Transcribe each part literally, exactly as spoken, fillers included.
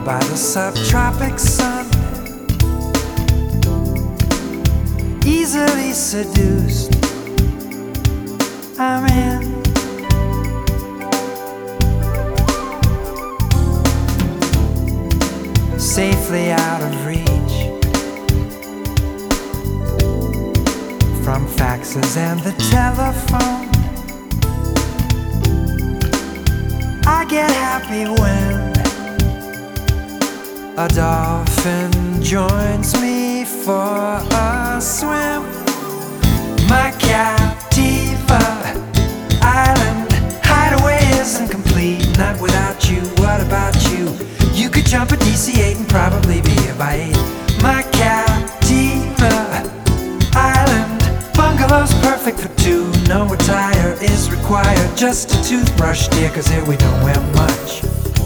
by the subtropic sun, easily seduced, I'm in. Safely out of reach from faxes and the telephone. I get happy when a dolphin joins me for a swim. My Captiva Island hideaway isn't complete, not without you. What about you? You could jump a D C eight and probably be here by eight. My Captiva Island bungalow's perfect for two. No attire is required, just a toothbrush, dear, 'cause here we don't wear much.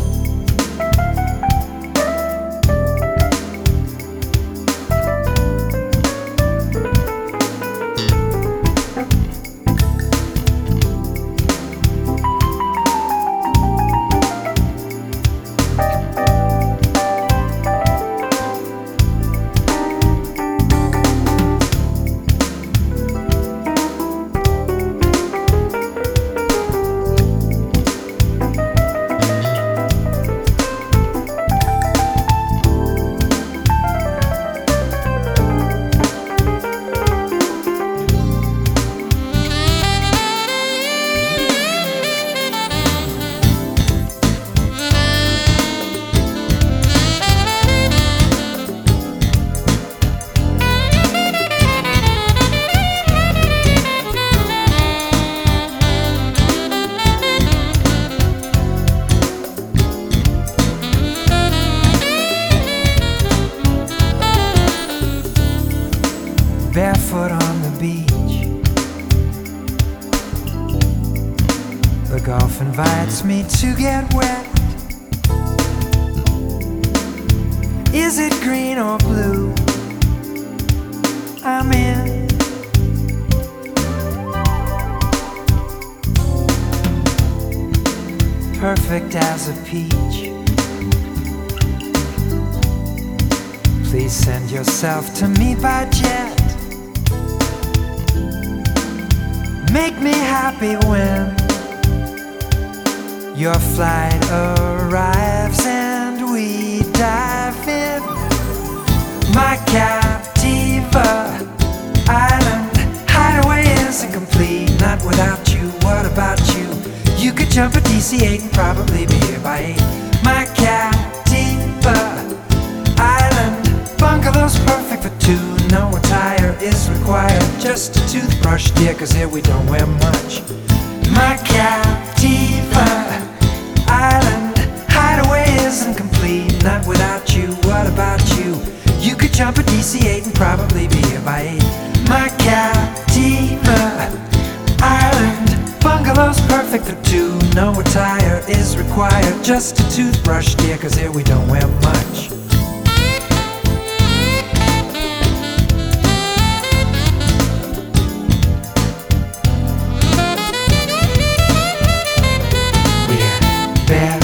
Barefoot on the beach, the Gulf invites me to get wet. Is it green or blue? I'm in. Perfect as a peach. Please send yourself to me by jet. Make me happy when your flight arrives and we dive in. My Captiva Island hideaway isn't complete, not without you. What about you? You could jump a D C eight and probably be here by eight. My Captiva Island bungalow's perfect for two. No attire is required, just a toothbrush, dear, 'cause here we don't wear much. My Captiva Island hideaway isn't complete, not without you. What about you? You could jump a D C eight and probably be here by eight. My Captiva Island bungalow's perfect for two. No attire is required, just a toothbrush, dear, 'cause here we don't wear much. Bear